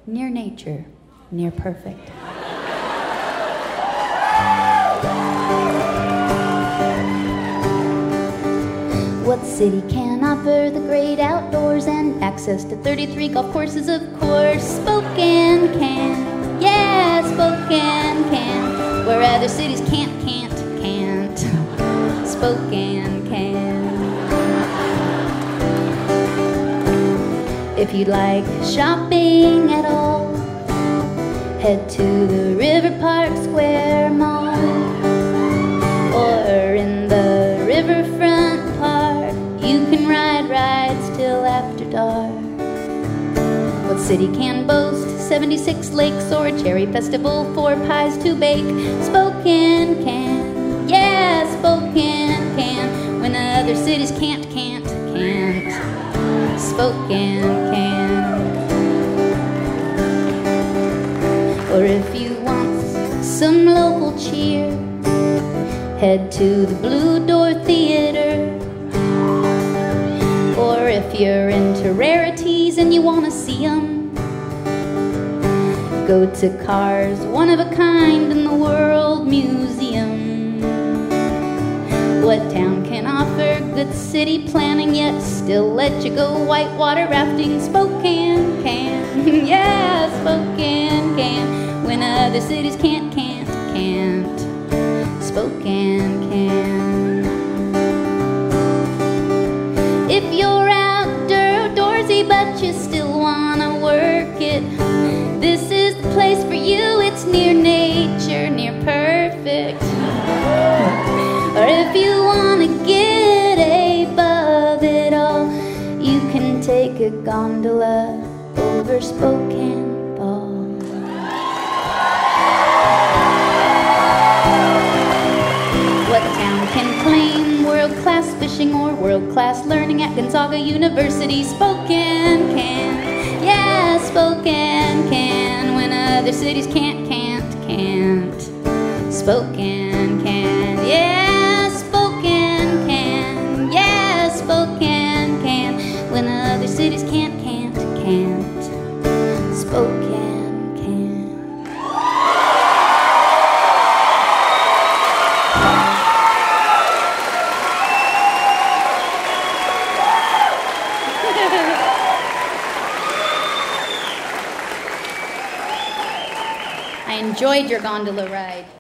near nature, near perfect. What city can offer the great outdoors and access to 33 golf courses, of course? Spokane can, yeah, Spokane can. Where other cities can't. Spokane can. If you'd like shopping at all, head to the River Park Square Mall, or in the Riverfront Park, you can ride rides till after dark. What city can boast 76 lakes or a cherry festival, 4 pies to bake? Spokane can, yeah, Spokane can. When other cities can't. Spokane can. Or if you want some local cheer, head to the Blue Door Theater. Or if you're into rarities and you want to see 'em, go to Cars One of a Kind in the World Museum. What town can offer good city planning yet still let you go whitewater rafting? Spokane can, yeah, Spokane can. When other cities can't. Spokane can. If you're outdoorsy but you still wanna work it, this is the place for you. It's near nature, near perfect. Or if you wanna get above it all, you can take a gondola over Spokane Falls. What town can claim world-class fishing or world-class learning at Gonzaga University? Spokane can, yeah, Spokane can. When other cities can't. Spokane can, yeah, Spokane can, yeah, Spokane can. When other cities can't. Spokane can. I enjoyed your gondola ride.